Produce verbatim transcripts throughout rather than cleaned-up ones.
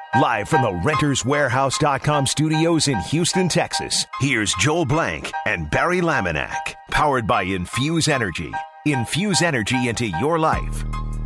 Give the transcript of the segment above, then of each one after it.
Live from the Renters Warehouse dot com studios in Houston, Texas, here's Joel Blank and Barry Laminack. Powered by Infuse Energy. Infuse energy into your life.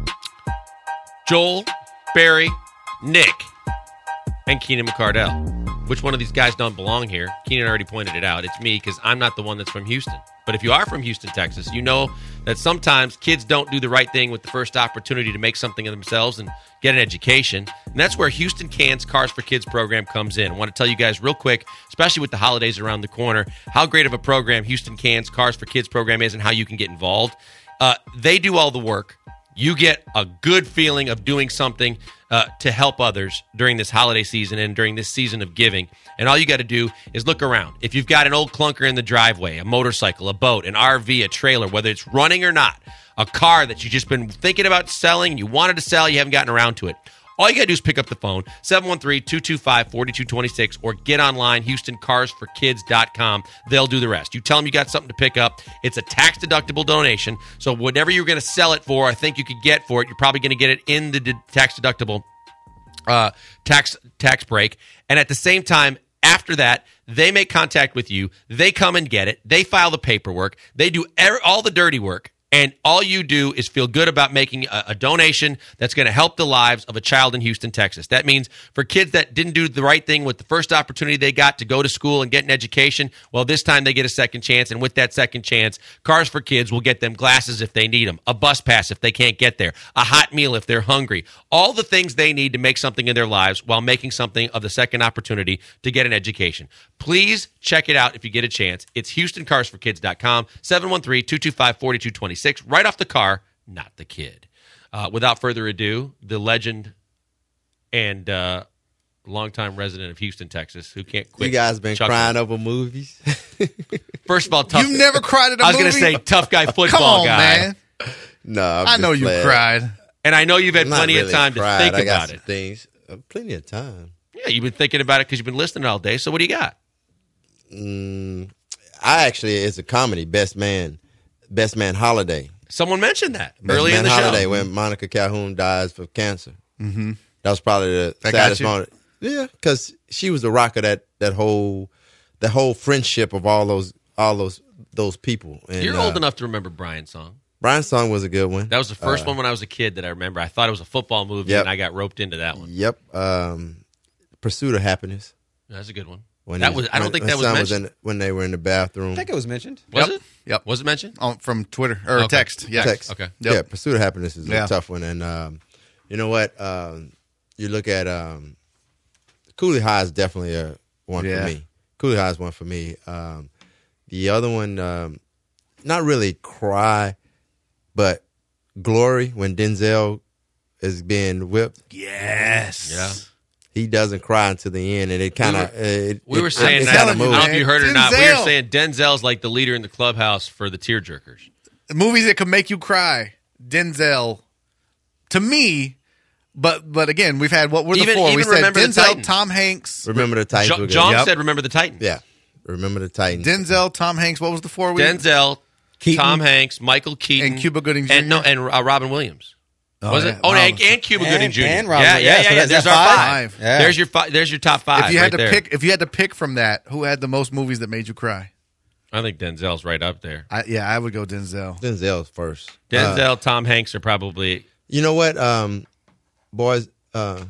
Joel, Barry, Nick, and Keenan McCardell. Which one of these guys don't belong here? Keenan already pointed it out. It's me because I'm not the one that's from Houston. But if you are from Houston, Texas, you know that sometimes kids don't do the right thing with the first opportunity to make something of themselves and get an education. And that's where Houston Can's Cars for Kids program comes in. I want to tell you guys real quick, especially with the holidays around the corner, how great of a program Houston Can's Cars for Kids program is and how you can get involved. Uh, they do all the work. You get a good feeling of doing something uh, to help others during this holiday season and during this season of giving. And all you got to do is look around. If you've got an old clunker in the driveway, a motorcycle, a boat, an R V, a trailer, whether it's running or not, a car that you've just been thinking about selling, you wanted to sell, you haven't gotten around to it, all you got to do is pick up the phone, seven one three, two two five, four two two six, or get online, Houston Cars for Kids dot com. They'll do the rest. You tell them you got something to pick up. It's a tax-deductible donation, so whatever you're going to sell it for, I think you could get for it, you're probably going to get it in the de- tax-deductible uh, tax tax break. And at the same time, after that, they make contact with you. They come and get it. They file the paperwork. They do er- all the dirty work. And all you do is feel good about making a, a donation that's going to help the lives of a child in Houston, Texas. That means for kids that didn't do the right thing with the first opportunity they got to go to school and get an education, well, this time they get a second chance. And with that second chance, Cars for Kids will get them glasses if they need them, a bus pass if they can't get there, a hot meal if they're hungry, all the things they need to make something in their lives while making something of the second opportunity to get an education. Please check it out if you get a chance. It's Houston Cars for Kids dot com, seven one three, two two five, four two two six. Right off the car, not the kid. Uh, without further ado, the legend and uh, longtime resident of Houston, Texas, who can't quit. You guys been chuckling. crying over movies? First of all, tough. You've never cried at a I was movie? going to say tough guy football Come on, guy. man. No, I'm I just know you playing. cried. And I know you've had Not plenty really of time cried. to think I got about some it. Things, uh, plenty of time. Yeah, you've been thinking about it because you've been listening all day. So what do you got? Mm, I actually, it's a comedy, Best Man, Best Man Holiday. Someone mentioned that Best early Man in the Holiday show. when Monica Calhoun dies of cancer. Mm-hmm. That was probably the That got saddest you? moment. Yeah, because she was the rock of that that whole that whole friendship of all those all those those people. And, You're uh, old enough to remember Brian's song. Brian's song was a good one. That was the first Uh, one when I was a kid that I remember. I thought it was a football movie, Yep. and I got roped into that one. Yep. Um, Pursuit of Happiness. That's a good one. When that his- was. I don't when think his that was son mentioned. in, when they were in the bathroom. I think it was mentioned. Was Yep. it? Yep. Was it mentioned? On, from Twitter or Okay. text. Yeah. Text. Okay. Yep. Yeah, Pursuit of Happiness is Yeah. a tough one. And um, you know what? Um, you look at um, Coolie High is definitely a one Yeah. for me. Coolie High is one for me. Um, the other one, um, not really cry, but Glory when Denzel is being whipped. Yes. Yeah. He doesn't cry until the end, and it kind of. it, We were it- saying it's that. I kinda don't moved. know if you heard it or not. We were Denzel. saying Denzel's like the leader in the clubhouse for the tearjerkers. Movies that can make you cry. Denzel. To me, but but again, we've had what were the Even- four? even we said Remember the Denzel, Titans. Tom Hanks, Remember the Titans. Jo- were good. John Yep. said, "Remember the Titans." Yeah. Remember the Titans. Denzel, Tom Hanks. What was the four? We Denzel, Keaton. Tom Hanks, Michael Keaton, And Cuba Gooding and no, Junior? and uh, Robin Williams. was yeah. it? Oh, Wow. and, and Cuba And- Gooding Junior and Robin- yeah, yeah, yeah, yeah. so yeah. that's- There's that's our five. five. Yeah. There's your five. There's your top five. If you had right to there. pick, if you had to pick from that, who had the most movies that made you cry? I think Denzel's right up there. I, yeah, I would go Denzel. Denzel's first. Uh, Denzel, Tom Hanks are probably. you know what? Um, boys, uh,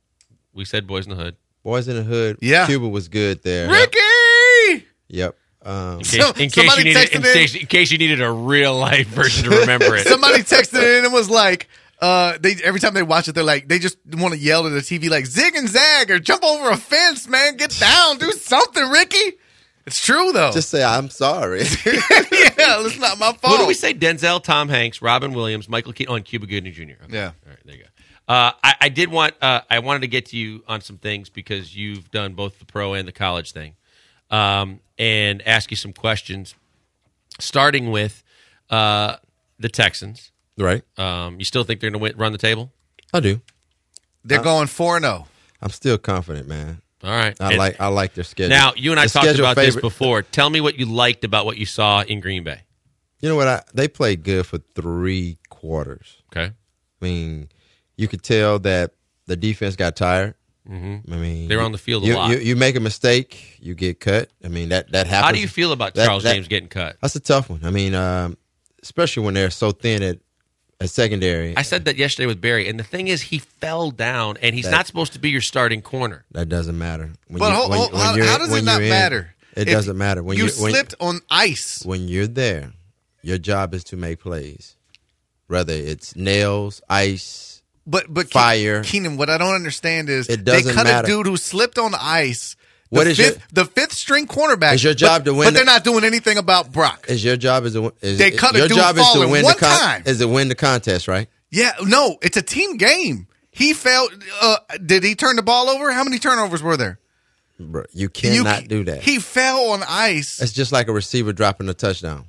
We said Boys in the Hood. Boys in the Hood. Yeah. Cuba was good there. Ricky. Yep. Um, In case, So- in case somebody you needed, texted in, in- case, in case you needed a real life version to remember it. Somebody texted in and was like, uh, they every time they watch it, they're like, they just want to yell to the T V like, zig and zag or jump over a fence, man, get down, do something, Ricky. It's true though. just say I'm sorry. yeah, it's not my fault. Who do we say? Denzel, Tom Hanks, Robin Williams, Michael Keaton, oh, and Cuba Gooding Junior Okay. Yeah. All right, there you go. Uh, I, I did want, uh, I wanted to get to you on some things because you've done both the pro and the college thing, um, and ask you some questions, starting with uh, the Texans. right. Um, you still think they're going to run the table? I do. They're going four and oh. I'm still confident, man. All right. I And like I like their schedule. now, you and I The talked schedule about this favorite- before. Tell me what you liked about what you saw in Green Bay. You know what? I, they played good for three quarters. Okay. I mean, you could tell that the defense got tired. Mm-hmm. I mean, they're on the field a you, lot. You, you make a mistake, you get cut. I mean, that that happens. How do you feel about that, Charles that, James getting cut? That's a tough one. I mean, um, especially when they're so thin at, at secondary. I said that yesterday with Barry, and the thing is, he fell down, and he's that, not supposed to be your starting corner. That doesn't matter. When but you, hold, when, hold, when how, you're, how does when it not in, matter? It If doesn't matter. When you you when, slipped on ice. When you're there, your job is to make plays, whether it's nails, ice. But but fire. Keenan, what I don't understand is it they doesn't cut matter. a dude who slipped on ice. The What is fifth, your, the fifth string cornerback? Is your job but, to win? But the, they're not doing anything about Brock. Is your job is to is, they cut your a dude job is to falling win one the con- time. Is to win the contest, right? Yeah, no, it's a team game. He fell. Uh, did he turn the ball over? How many turnovers were there? Bro, you cannot you, do that. He fell on ice. It's just like a receiver dropping a touchdown.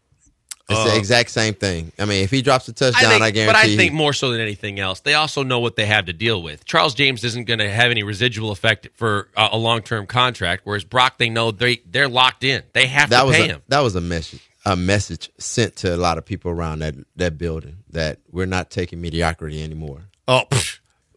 It's Uh, the exact same thing. I mean, if he drops a touchdown, I, think, I guarantee. But I think he, more so than anything else, they also know what they have to deal with. Charles James isn't going to have any residual effect for uh, a long-term contract, whereas Brock, they know they they're locked in. They have that to was pay a, him. That was a message, a message sent to a lot of people around that that building that we're not taking mediocrity anymore. Oh, pfft.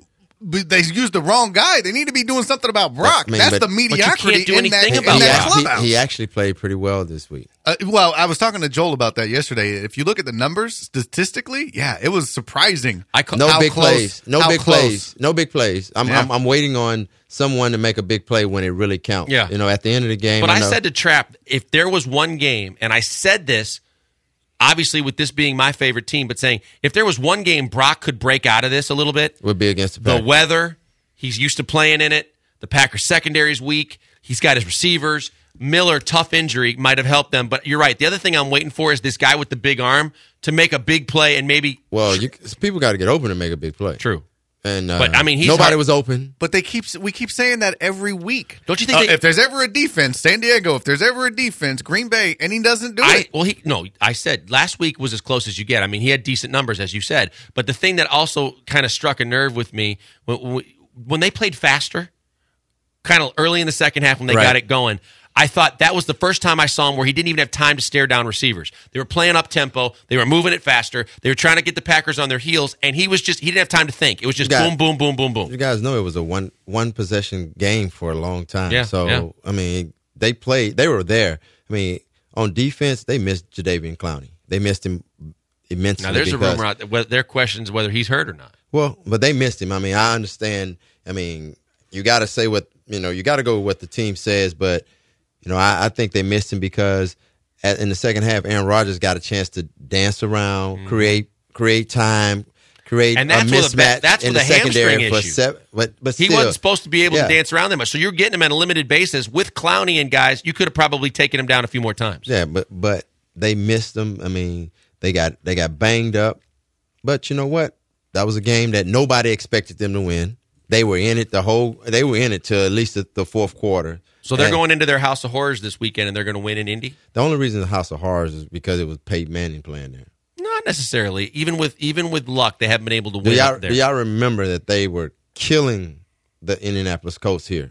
But they used the wrong guy. They need to be doing something about Brock. I mean, That's but- the mediocrity do in that, anything in about that Brock. he, clubhouse. he actually played pretty well this week. Uh, well, I was talking to Joel about that yesterday. If you look at the numbers statistically, yeah, it was surprising. I ca- No how big close- plays. No how big close. plays. No big plays. I'm, Yeah. I'm I'm waiting on someone to make a big play when it really counts. Yeah. You know, at the end of the game. But I know, said to Trap, if there was one game, and I said this, obviously with this being my favorite team, but saying if there was one game Brock could break out of this a little bit, would be against the the Packers. weather, he's used to playing in it. The Packers secondary's weak. He's got his receivers. Miller, tough injury, might have helped them. But you're right. The other thing I'm waiting for is this guy with the big arm to make a big play and maybe. Well, you, people got to get open and make a big play. True. And uh, But, I mean, he's nobody hard- was open. But they keep we keep saying that every week. Don't you think Uh, they- if there's ever a defense, San Diego, if there's ever a defense, Green Bay, and he doesn't do I, it. well, he no. I said last week was as close as you get. I mean, he had decent numbers, as you said. But the thing that also kind of struck a nerve with me when, when they played faster, kind of early in the second half when they Right. got it going, I thought that was the first time I saw him where he didn't even have time to stare down receivers. They were playing up tempo. They were moving it faster. They were trying to get the Packers on their heels, and he was just he didn't have time to think. It was just You got- boom, boom, boom, boom, boom. You guys know it was a one one possession game for a long time. Yeah, so yeah. I mean, they played. They were there. I mean, on defense, they missed Jadeveon Clowney. They missed him immensely. Now there's a because- rumor out there. Whether, there are questions whether he's hurt or not. Well, but they missed him. I mean, I understand. I mean, you got to say what you know. You got to go with what the team says, but you know, I, I think they missed him because at, in the second half, Aaron Rodgers got a chance to dance around, Mm-hmm. create create time, create And a that's where the- mismatch that's in where the the secondary hamstring for issue. seven. But but He still, wasn't supposed to be able yeah. to dance around them much. So you're getting him on a limited basis with Clowney and guys. You could have probably taken him down a few more times. Yeah, but but they missed him. I mean, they got they got banged up. But you know what? That was a game that nobody expected them to win. They were in it the whole. They were in it till at least the, the fourth quarter. So they're And going into their House of Horrors this weekend, and they're going to win in Indy. The only reason the House of Horrors is because it was Peyton Manning playing there. Not necessarily. Even with even with luck, they haven't been able to Do win y'all, up there. do y'all remember that they were killing the Indianapolis Colts here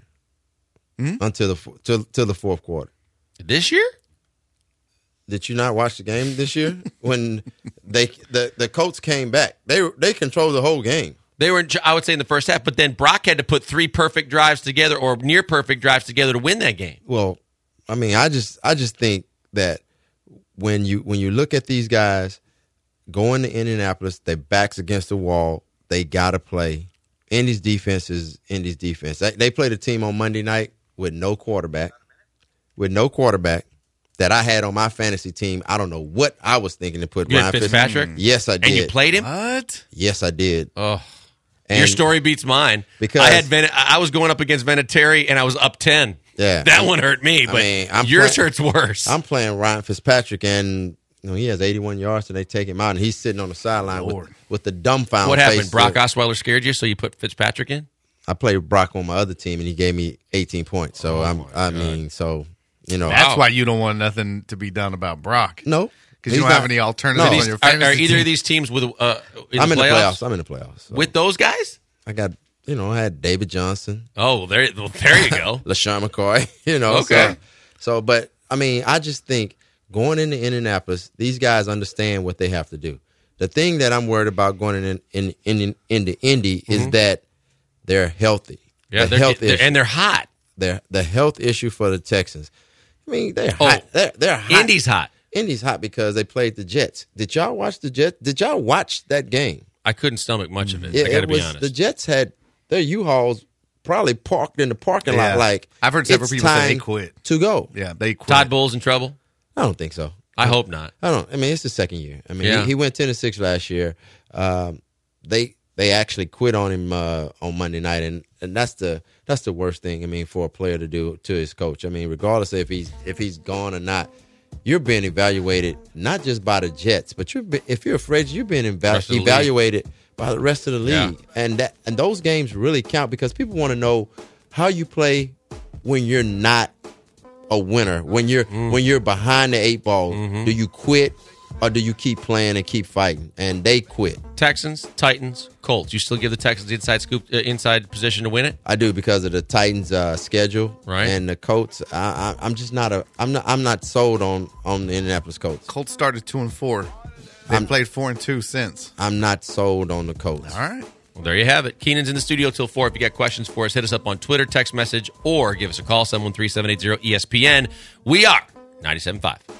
Hmm? until the fo- till, till the fourth quarter? This year? Did you not watch the game this year when they the, the Colts came back? They they controlled the whole game. They were, in, I would say, in the first half, but then Brock had to put three perfect drives together or near perfect drives together to win that game. Well, I mean, I just I just think that when you when you look at these guys going to Indianapolis, their backs against the wall, they gotta play. Indy's defense is Indy's defense. They, they played a team on Monday night with no quarterback, with no quarterback that I had on my fantasy team. I don't know what I was thinking to put You Ryan had Fitzpatrick? Fitz- Yes, I did. And you played him? What? Yes, I did. Oh, And- your story beats mine. Because- I had Ven- I was going up against Vinatieri, and I was up ten. Yeah. That one hurt me, but mean, I'm yours play- hurts worse. I'm playing Ryan Fitzpatrick, and you know he has eighty-one yards, and they take him out, and he's sitting on the sideline with, with the dumbfound What face. happened? Brock look. Osweiler scared you, so you put Fitzpatrick in? I played Brock on my other team, and he gave me eighteen points. So I'm, I mean, so you know, That's Wow. why you don't want nothing to be done about Brock. no, Because you he's don't have not- any alternatives No. on your Are, fantasy are either team. of these teams with uh, in I'm the in the playoffs? playoffs. I'm in the playoffs. So With those guys? I got, you know, I had David Johnson, Oh, well, there, well, there you go. LaShawn McCoy. You know, Okay. So, so, but I mean, I just think going into Indianapolis, these guys understand what they have to do. The thing that I'm worried about going in in in, in into Indy Mm-hmm. is that they're healthy. Yeah, the they're, health they're, issue. and they're hot. They're, the health issue for the Texans. I mean, they're Oh, hot. They're, they're hot. Indy's hot. Indy's hot because they played the Jets. Did y'all watch the Jets? Did y'all watch that game? I couldn't stomach much of it. It, I got to it be was, honest. The Jets had their U-Hauls probably parked in the parking Yeah. lot like I've heard several it's people say they time quit. to go. Yeah, they quit. Todd Bowles in trouble? I don't think so. I hope not. I don't. I mean, it's the second year. I mean, Yeah. he, he went ten and six last year. Um, they they actually quit on him uh, on Monday night, and, and that's the that's the worst thing. I mean, for a player to do to his coach. I mean, regardless if he's if he's gone or not, you're being evaluated not just by the Jets, but you're be, if you're afraid, you're being eva- Rest of the league. evaluated by the rest of the Yeah. league, and that and those games really count because people want to know how you play when you're not a winner, when you're Mm. when you're behind the eight ball. Mm-hmm. Do you quit or do you keep playing and keep fighting? And they quit. Texans, Titans, Colts. You still give the Texans the inside scoop, uh, inside position to win it? I do because of the Titans' uh, schedule, Right. And the Colts. I, I, I'm just not a. I'm not. I'm not sold on on the Indianapolis Colts. Colts started two and four. They've I'm- played four and two since. I'm not sold on the Colts. All right. Well, there you have it. Keenan's in the studio till four. If you got questions for us, hit us up on Twitter, text message, or give us a call, seven one three, seven eight zero, E S P N. We are ninety-seven point five.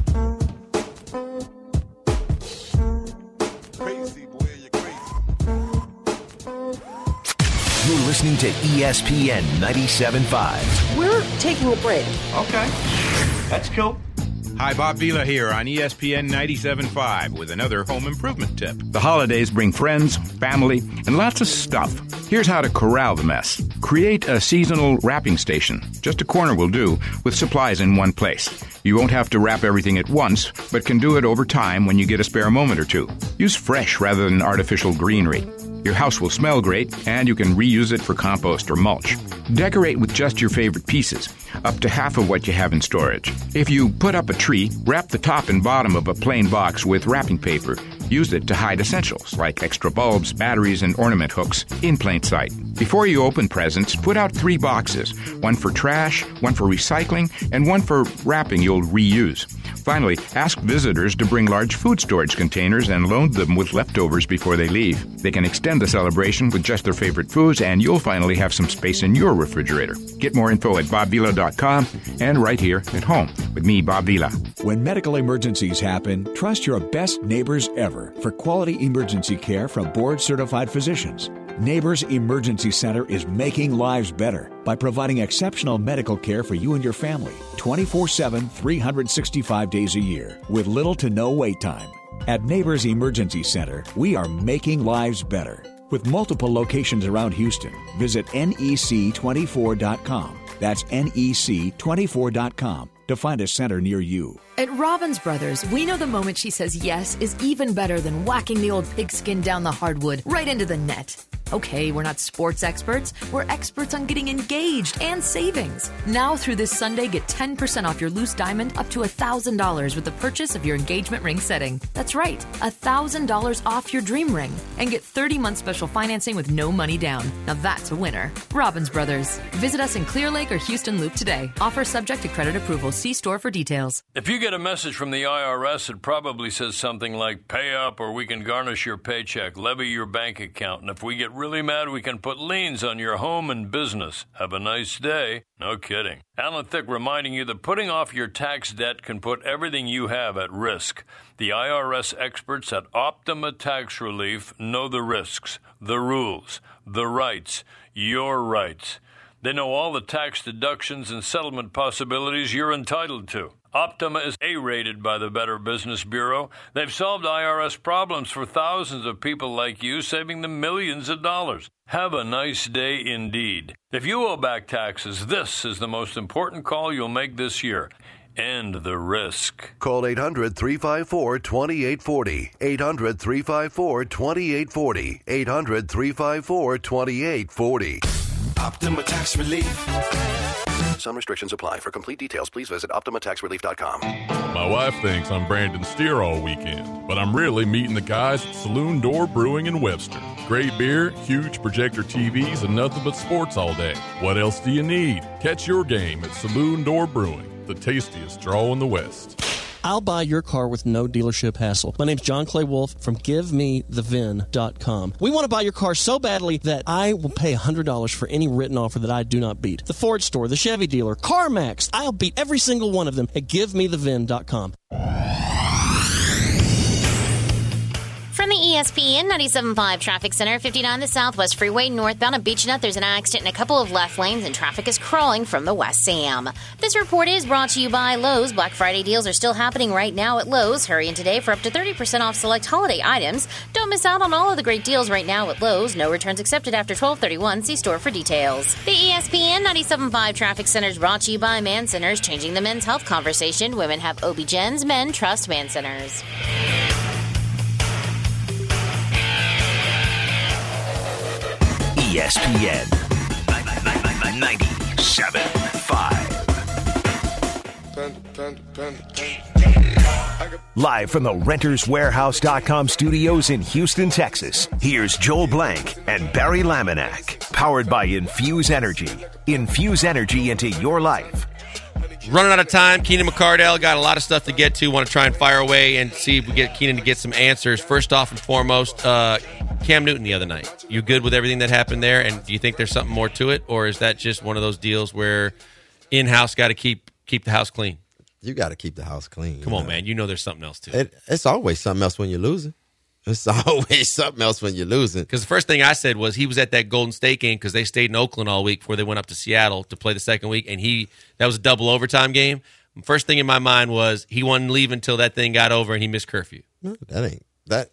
You're listening to E S P N ninety-seven point five. We're taking a break. Okay. That's cool. Hi, Bob Vila here on E S P N ninety-seven point five with another home improvement tip. The holidays bring friends, family, and lots of stuff. Here's how to corral the mess. Create a seasonal wrapping station. Just a corner will do, with supplies in one place. You won't have to wrap everything at once, but can do it over time when you get a spare moment or two. Use fresh rather than artificial greenery. Your house will smell great, and you can reuse it for compost or mulch. Decorate with just your favorite pieces, up to half of what you have in storage. If you put up a tree, wrap the top and bottom of a plain box with wrapping paper. Use it to hide essentials like extra bulbs, batteries, and ornament hooks in plain sight. Before you open presents, put out three boxes, one for trash, one for recycling, and one for wrapping you'll reuse. Finally, ask visitors to bring large food storage containers and load them with leftovers before they leave. They can extend the celebration with just their favorite foods, and you'll finally have some space in your refrigerator. Get more info at bob vila dot com and right here at home with me, Bob Vila. When medical emergencies happen, trust your best neighbors ever for quality emergency care from board-certified physicians. Neighbors Emergency Center is making lives better by providing exceptional medical care for you and your family twenty-four seven, three hundred sixty-five days a year with little to no wait time. At Neighbors Emergency Center, we are making lives better. With multiple locations around Houston, visit N E C twenty-four dot com. That's N E C twenty-four dot com to find a center near you. At Robbins Brothers, we know the moment she says yes is even better than whacking the old pigskin down the hardwood right into the net. Okay, we're not sports experts. We're experts on getting engaged and savings. Now through this Sunday, get ten percent off your loose diamond up to one thousand dollars with the purchase of your engagement ring setting. That's right, one thousand dollars off your dream ring. And get thirty month special financing with no money down. Now that's a winner. Robbins Brothers. Visit us in Clear Lake or Houston Loop today. Offer subject to credit approval. See store for details. If you get a message from the I R S, it probably says something like, pay up or we can garnish your paycheck, levy your bank account, and if we get really mad, we can put liens on your home and business. Have a nice day. No kidding. Alan Thicke reminding you that putting off your tax debt can put everything you have at risk. The I R S experts at Optima Tax Relief know the risks, the rules, the rights, your rights. They know all the tax deductions and settlement possibilities you're entitled to. Optima is A-rated by the Better Business Bureau. They've solved I R S problems for thousands of people like you, saving them millions of dollars. Have a nice day indeed. If you owe back taxes, this is the most important call you'll make this year. End the risk. Call eight hundred, three five four, two eight four zero. eight hundred, three five four, two eight four zero. eight hundred, three five four, two eight four zero. Optima Tax Relief. Some restrictions apply. For complete details, please visit optima tax relief dot com. My wife thinks I'm Brandon Steer all weekend, but I'm really meeting the guys at Saloon Door Brewing in Webster. Great beer, huge projector T Vs, and nothing but sports all day. What else do you need? Catch your game at Saloon Door Brewing, the tastiest draw in the West. I'll buy your car with no dealership hassle. My name's John Clay Wolf from give me the V I N dot com. We want to buy your car so badly that I will pay one hundred dollars for any written offer that I do not beat. The Ford store, the Chevy dealer, CarMax, I'll beat every single one of them at give me the V I N dot com. From the E S P N ninety-seven point five Traffic Center, fifty-nine the Southwest Freeway, northbound at Beach Nut, there's an accident in a couple of left lanes and traffic is crawling from the West Sam. This report is brought to you by Lowe's. Black Friday deals are still happening right now at Lowe's. Hurry in today for up to thirty percent off select holiday items. Don't miss out on all of the great deals right now at Lowe's. No returns accepted after twelve thirty-one. See store for details. The E S P N ninety-seven point five Traffic Center is brought to you by Man Centers, changing the men's health conversation. Women have O B G Y Ns, men trust Man Centers. E S P N ninety-seven point five. Live from the Renters Warehouse dot com studios in Houston, Texas, here's Joel Blank and Barry Laminack. Powered by Infuse Energy. Infuse energy into your life. Running out of time. Keenan McCardell got a lot of stuff to get to. Want to try and fire away and see if we get Keenan to get some answers. First off and foremost, uh, Cam Newton the other night. You good with everything that happened there? And do you think there's something more to it, or is that just one of those deals where in-house got to keep keep the house clean? You got to keep the house clean. Come on, know? man. You know there's something else to it. it. It's always something else when you're losing. It's always something else when you're losing. Because the first thing I said was he was at that Golden State game because they stayed in Oakland all week before they went up to Seattle to play the second week, and he that was a double overtime game. First thing in my mind was he wouldn't leave until that thing got over and he missed curfew. No, that ain't that.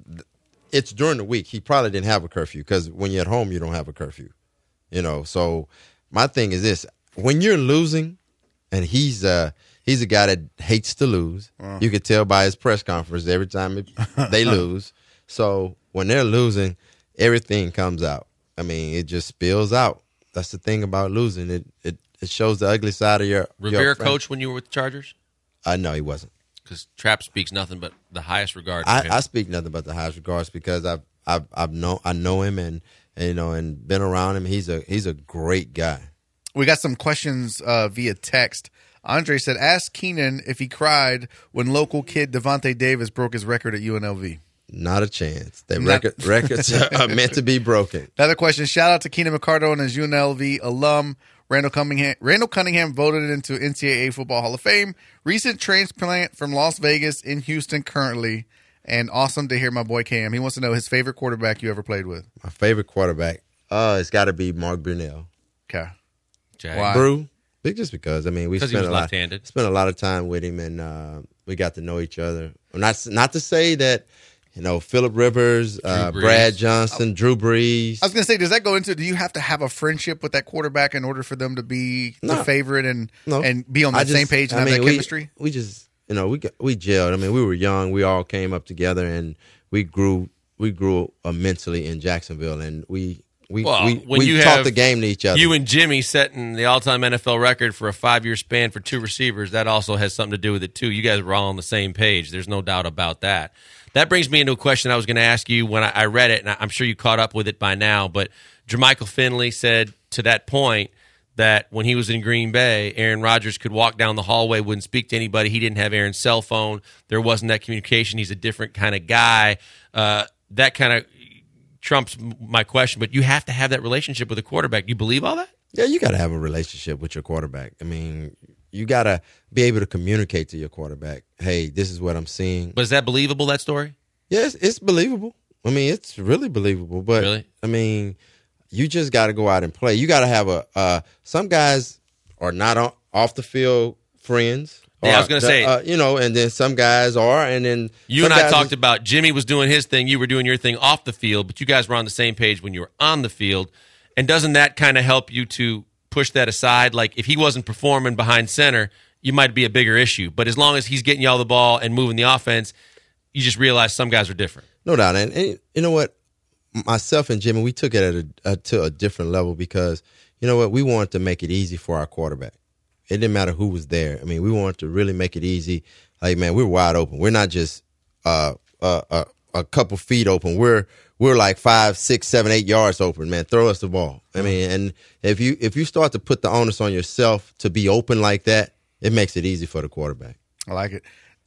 It's during the week. He probably didn't have a curfew because when you're at home, you don't have a curfew. You know. So my thing is this: when you're losing, and he's uh he's a guy that hates to lose. Uh. You could tell by his press conference every time it, they lose. So when they're losing, everything comes out. I mean, it just spills out. That's the thing about losing. It it, it shows the ugly side of your Rivera your coach when you were with the Chargers? Uh, no, he wasn't. Because Trapp speaks nothing but the highest regard. I, I speak nothing but the highest regards because I've I've I've know I know him and, and you know and been around him. He's a he's a great guy. We got some questions uh, via text. Andre said, "Ask Keenan if he cried when local kid Devontae Davis broke his record at U N L V." Not a chance. That record, records are meant to be broken. Another question. Shout out to Keenan McCardell and his U N L V alum. Randall Cunningham, Randall Cunningham voted into N C double A Football Hall of Fame. Recent transplant from Las Vegas in Houston currently. And awesome to hear my boy Cam. He wants to know his favorite quarterback you ever played with. My favorite quarterback? Uh, it's got to be Mark Brunell. Okay. Why? Brew? Just because. I mean, we spent he was a lot, left-handed. spent a lot of time with him, and uh, we got to know each other. Not not to say that, you know, Phillip Rivers, uh, Brad Johnson, Drew Brees. I was going to say, does that go into, do you have to have a friendship with that quarterback in order for them to be No. the favorite and No. and be on the I just- same page and I have mean, that we- chemistry? We just, you know, we got, we gelled. I mean, we were young. We all came up together, and we grew we grew immensely in Jacksonville, and we we Well, we, when we you taught have the game to each other. You and Jimmy setting the all-time N F L record for a five-year span for two receivers, that also has something to do with it, too. You guys were all on the same page. There's no doubt about that. That brings me into a question I was going to ask you when I, I read it, and I'm sure you caught up with it by now, but Jermichael Finley said to that point that when he was in Green Bay, Aaron Rodgers could walk down the hallway, wouldn't speak to anybody. He didn't have Aaron's cell phone. There wasn't that communication. He's a different kind of guy. Uh, that kind of trumps my question, but you have to have that relationship with a quarterback. Do you believe all that? Yeah, you got to have a relationship with your quarterback. I mean, you got to be able to communicate to your quarterback, hey, this is what I'm seeing. But is that believable, that story? Yes, it's believable. I mean, it's really believable. But, Really? I mean, you just got to go out and play. You got to have a uh, – some guys are not on, off the field friends. Yeah, or, I was gonna say- uh, you know, and then some guys are, and then You some and I guys talked is- about Jimmy was doing his thing, you were doing your thing off the field, but you guys were on the same page when you were on the field. And doesn't that kind of help you to push that aside? Like, if he wasn't performing behind center, you might be a bigger issue. But as long as he's getting you all the ball and moving the offense, you just realize some guys are different. No doubt. And, and you know what? Myself and Jimmy, we took it at a, a, to a different level because, you know what? We wanted to make it easy for our quarterback. It didn't matter who was there. I mean, we wanted to really make it easy. Like, man, we're wide open. We're not just uh, uh, uh, a couple feet open. We're we're like five, six, seven, eight yards open, man. Throw us the ball. I mean, and if you if you start to put the onus on yourself to be open like that, it makes it easy for the quarterback. I like it.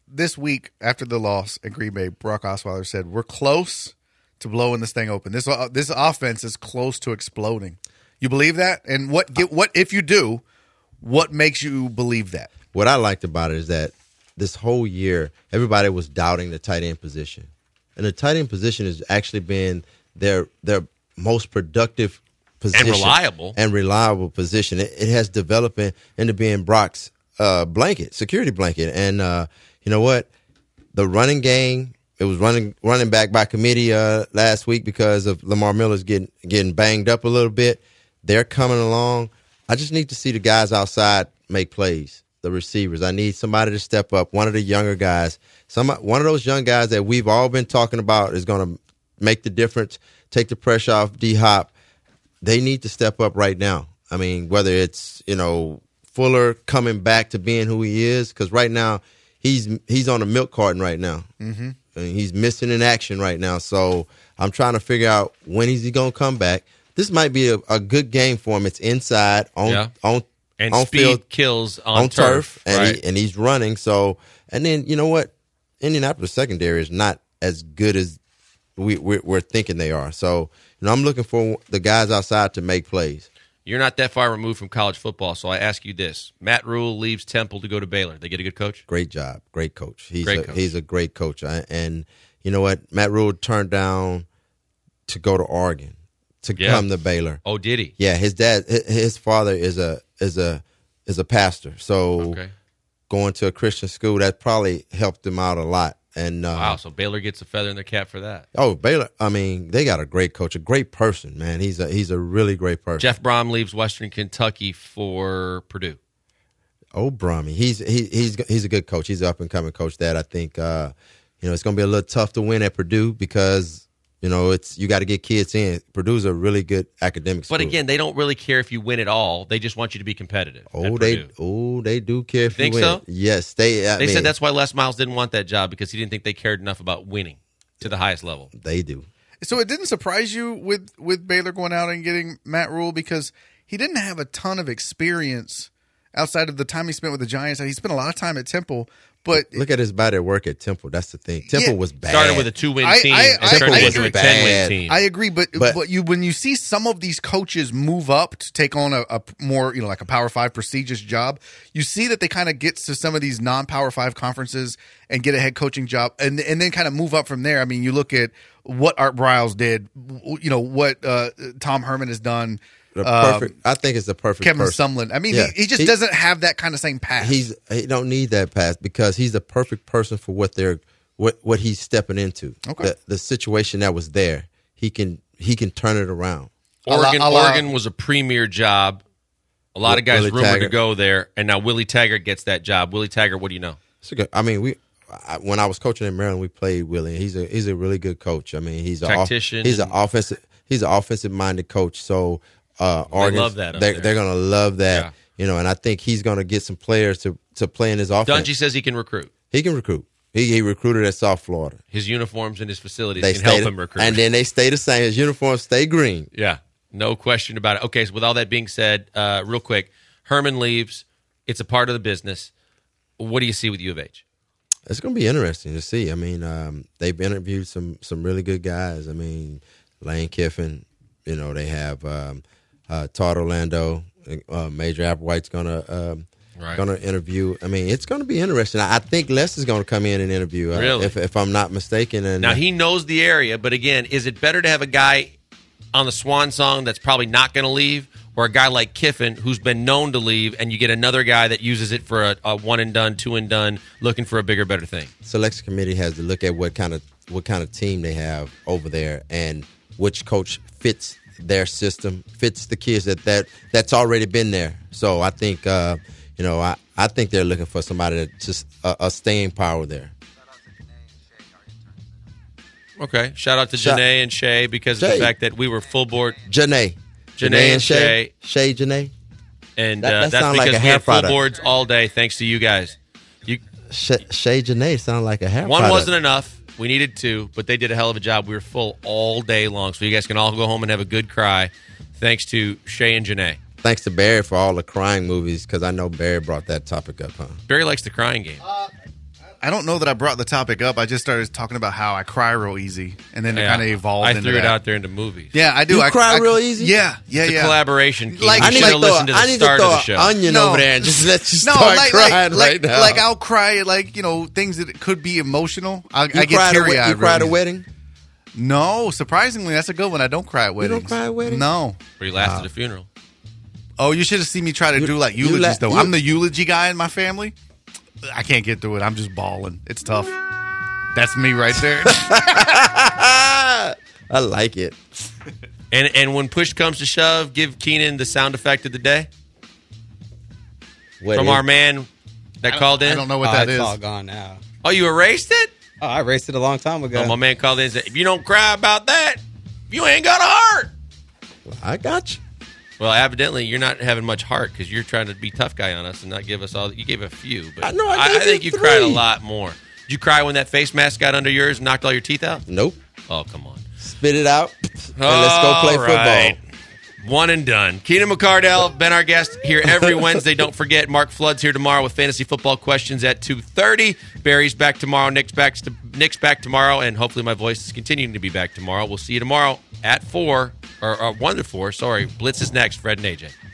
this week after the loss in Green Bay, Brock Osweiler said, we're close to blowing this thing open. This uh, this offense is close to exploding. You believe that? And what get, what if you do, what makes you believe that? What I liked about it is that this whole year, everybody was doubting the tight end position. And the tight end position has actually been their their most productive position. And reliable. And reliable position. It, it has developed in, into being Brock's uh, blanket, security blanket. And uh, you know what? The running game, it was running running back by committee uh, last week because of Lamar Miller's getting getting banged up a little bit. They're coming along. I just need to see the guys outside make plays, the receivers. I need somebody to step up, one of the younger guys. Some One of those young guys that we've all been talking about is going to make the difference, take the pressure off D-Hop. They need to step up right now. I mean, whether it's, you know, Fuller coming back to being who he is, because right now he's he's on a milk carton right now. Mm-hmm. I mean, he's missing in action right now. So I'm trying to figure out when is he going to come back. This might be a, a good game for him. It's inside on yeah. on and on speed field, kills on, on turf, turf and, right. he, and he's running. So and then you know what, Indianapolis secondary is not as good as we we're, we're thinking they are. So you know, I'm looking for the guys outside to make plays. You're not that far removed from college football, so I ask you this: Matt Rule leaves Temple to go to Baylor. They get a good coach. Great job, great coach. He's great a, coach. he's a great coach. I, and you know what, Matt Rule turned down to go to Oregon. To yeah. come to Baylor. Oh, did he? Yeah, his dad, his father is a is a is a pastor. So okay. going to a Christian school that probably helped him out a lot. And uh, wow, so Baylor gets a feather in their cap for that. Oh, Baylor! I mean, they got a great coach, a great person, man. He's a he's a really great person. Jeff Brom leaves Western Kentucky for Purdue. Oh, Brommy, he's he, he's he's a good coach. He's an up and coming coach. That I think uh, you know it's going to be a little tough to win at Purdue because. You know, it's you got to get kids in. Purdue's a really good academic school. But again, they don't really care if you win it all. They just want you to be competitive. Oh, they oh they do care if you, think you win. so? Yes, they. I they mean, said that's why Les Miles didn't want that job because he didn't think they cared enough about winning to the highest level. They do. So it didn't surprise you with with Baylor going out and getting Matt Rule because he didn't have a ton of experience outside of the time he spent with the Giants. He spent a lot of time at Temple. But look at his body at work at Temple. That's the thing. Temple yeah, was bad. Started with a two-win I, team I, and I, turned I, into a ten-win team. I agree, but, but but you when you see some of these coaches move up to take on a, a more you know like a Power Five prestigious job, you see that they kind of get to some of these non-Power Five conferences and get a head coaching job, and and then kind of move up from there. I mean, you look at what Art Briles did, you know what uh, Tom Herman has done. The perfect. Um, I think it's the perfect. Kevin person. Sumlin. I mean, yeah. he, he just he, doesn't have that kind of same pass. He's he don't need that pass because he's the perfect person for what they're what what he's stepping into. Okay. The, the situation that was there, he can he can turn it around. Oregon, a la, a la, Oregon was a premier job. A lot of guys Willie rumored Taggart. to go there, and now Willie Taggart gets that job. Willie Taggart, what do you know? It's a good. I mean, we I, when I was coaching in Maryland, we played Willie. He's a he's a really good coach. I mean, he's a tactician. He's an offensive. He's an offensive minded coach. So. Uh, Oregon, love that. They're, they're going to love that, yeah. you know, and I think he's going to get some players to, to play in his offense. Dungy says he can recruit. He can recruit. He, he recruited at South Florida. His uniforms and his facilities they can help the, him recruit. And then they stay the same. His uniforms stay green. Yeah, no question about it. Okay, so with all that being said, uh, real quick, Herman leaves. It's a part of the business. What do you see with U of H? It's going to be interesting to see. I mean, um, they've interviewed some some really good guys. I mean, Lane Kiffin, you know, they have um, – Uh, Todd Orlando, uh, Major Applewhite's gonna um, right. gonna interview. I mean, it's gonna be interesting. I think Les is gonna come in and interview, uh, really? if if I'm not mistaken. And now he knows the area, but again, is it better to have a guy on the Swan Song that's probably not going to leave, or a guy like Kiffin who's been known to leave, and you get another guy that uses it for a, a one and done, two and done, looking for a bigger, better thing? Selection committee has to look at what kind of what kind of team they have over there and which coach fits their system, fits the kids that, that that's already been there. So I think uh, you know I, I think they're looking for somebody that just uh, a staying power there. Okay, shout out to Shout- Janae and Shay because of Shay. the fact that we were full board. Janae, Janae and Shay, Shay Janae, and That- uh, that that's sound because like a we hair had full product. boards all day thanks to you guys. You Shay, Shay Janae sound like a hair one product. wasn't enough. We needed two, but they did a hell of a job. We were full all day long, so you guys can all go home and have a good cry. Thanks to Shay and Janae. Thanks to Barry for all the crying movies, because I know Barry brought that topic up, huh? Barry likes the crying game. Uh, I don't know that I brought the topic up. I just started talking about how I cry real easy, and then it Yeah. kind of evolved I into threw it that. out there into movies. Yeah, I do. You I cry I, real easy? Yeah, yeah, It's a yeah. collaboration. Keith. Like- you I need should to have throw, listened to the I need to start throw of the an show. onion No. over there and just let you No, start like, crying like, right like, now. like I'll cry at, like, you know, things that could be emotional. I, you I get cried at a teary wed- eyed. You cried at a wedding? No, surprisingly, that's a good one. I don't cry at weddings. don't cry at weddings? No. Where you last at a funeral. Oh, you should have seen me try to You- do like you eulogies la- though. you- I'm the eulogy guy in my family. I can't get through it. I'm just bawling. It's tough. That's me right there. I like it. And and when push comes to shove, give Keenan the sound effect of the day What from is- our man that called in. I don't know what oh, that it's is. all gone now. Oh, you erased it? Oh, I raced it a long time ago. Oh, my man called in and said, if you don't cry about that, you ain't got a heart. I got you. Well, evidently, you're not having much heart because you're trying to be tough guy on us and not give us all. You gave a few, but I know, I I, gave I think you you cried a three. lot more. Did you cry when that face mask got under yours and knocked all your teeth out? Nope. Oh, come on. Spit it out, and let's go play All right. football. One and done. Keenan McCardell, been our guest here every Wednesday. Don't forget, Mark Flood's here tomorrow with fantasy football questions at two thirty. Barry's back tomorrow. Nick's back, to, Nick's back tomorrow, and hopefully my voice is continuing to be back tomorrow. We'll see you tomorrow at four, or, or one to four. Sorry, Blitz is next. Fred and A J.